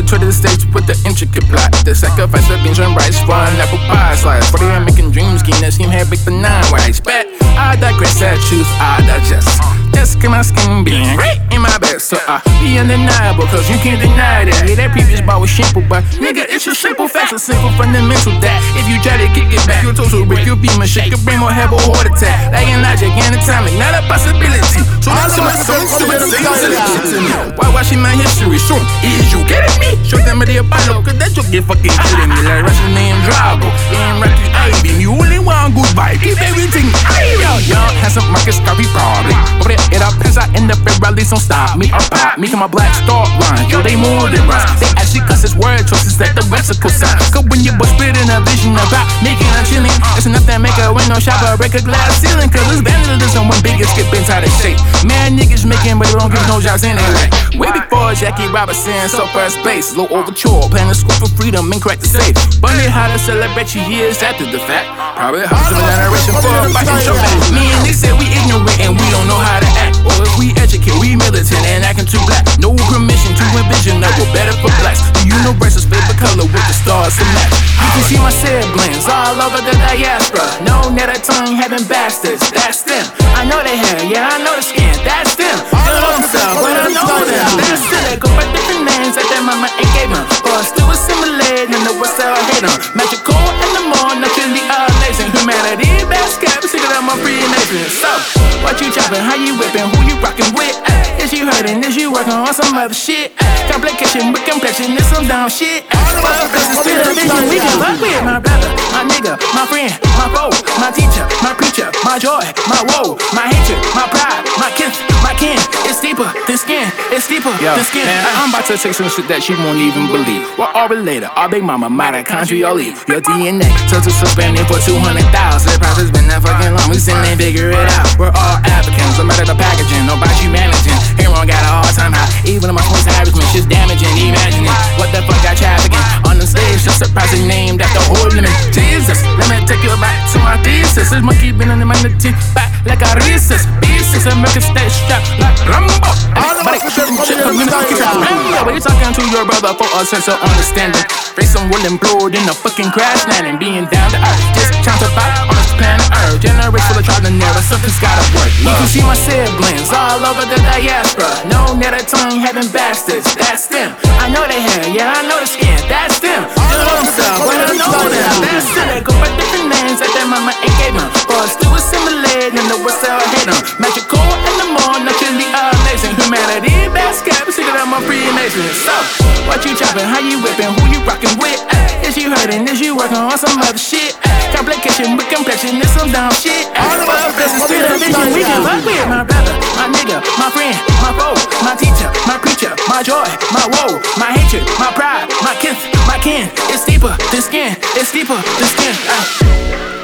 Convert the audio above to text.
to the stage with the intricate plot. The sacrifice of beans and rice for an apple pie slice. For the making dreams, keen that scheme had big the 9 whites. But I digress, I choose, I digest. Just get my skin being right in my best. So I be undeniable, cause you can't deny that. Yeah, that previous bar was simple, but nigga, it's a simple fact, a simple fundamental that if you try to kick it back, your toes will break, your beam and shake, your brain will have a heart attack. Like in logic, anatomic, not a possibility. So that's my song, so it's to me. Why watching my history? So is you getting me? Show them the Apollo, cause that joke get fucking kidding me. Like Russian name Drago, ain't rap you beam. You only want good vibe, keep everything young, handsome Marcus Garvey problem. Over there, it all pens, I end up at rallies, don't stop me or pop me to my black star line. Yo, they more than rhymes. They actually cuss his word choices like the Mexico sign. Cause when you both spit in a vision about making a chilling, it's enough that make a window shop or break a glass ceiling. Cause it's vandalism when biggest get bent out of shape. Man, niggas making, but they don't give no jobs anyway. Way before Jackie Robinson, so first space, low overture, playing the school for freedom and crack the safe. Bunny how to celebrate you years after the fact. Probably helps the generation for a fighting show back. Me and they say we ignorant and we don't know how to act. Or if we educate, we militant and acting too black. No permission to envision that we're better for blacks. The universe's favorite color with the stars to match. You can see my siblings all over the diaspora. No net a tongue having bastards, that's them. I know they hair, yeah, I know the skin, that's them. They know themselves, but I know them. That's it, they go by different names that their mama ain't gave them. But still assimilate in the west side hate them. Magical and the more naturally amazing. Humanity best kept secret of my free nation. So, what you chopping, how you whipping, who you rocking with? Is you hurting, is you working on some other shit? Complication with complexion, is some down shit. But this is still a vision we can fuck with. My brother, my nigga, my friend, my foe, my teacher, my preacher, my joy, my woe, my hatred, my pride, my kin, my kin. It's deeper than skin, it's deeper than skin. Man, I'm about to take some shit that she won't even believe. We're all related, our big mama, mitochondrial. Your DNA took to suspending for 200,000. The process been that fucking long, we still ain't figure it out. We're all Africans, no matter the packaging, no about you managing. Everyone got a hard time high, even in my points average, shit's damaging. Imagining what the fuck got trafficking on the stage, just surprising name that's the whole limit. Jesus, let me take you back to my thesis. This monkey been in the humanity back like a rhesus. Pieces American stage strapped like Rambo. Everybody shooting shit, community Rambo. But you talking to your brother for a sense of understanding. Face some will implode in a fucking crash landing. Being down to earth, just trying to fight on this planet Earth. Generates full of trial and error, something's gotta work. You can see my siblings all over the diaspora. No net a tongue having bastards, that's them. I know they hair, yeah, I know the skin, that's them. They know themselves, but I know them. That's it, they go by different names that their mama ain't gave them. But still assimilate in the west side hate them. Magical and the more naturally amazing. Humanity best kept secret of my free nation. So, what you chopping, how you whipping, who you rocking with? Is you hurting, is you working on some other shit? Complication with complexion, is some down shit. But this is still a vision we can fuck with. My brother, my nigga, my friend, my foe, my teacher, my preacher, my joy, my woe, my hatred, my pride, my kin, my kin. It's deeper than skin, it's deeper than skin.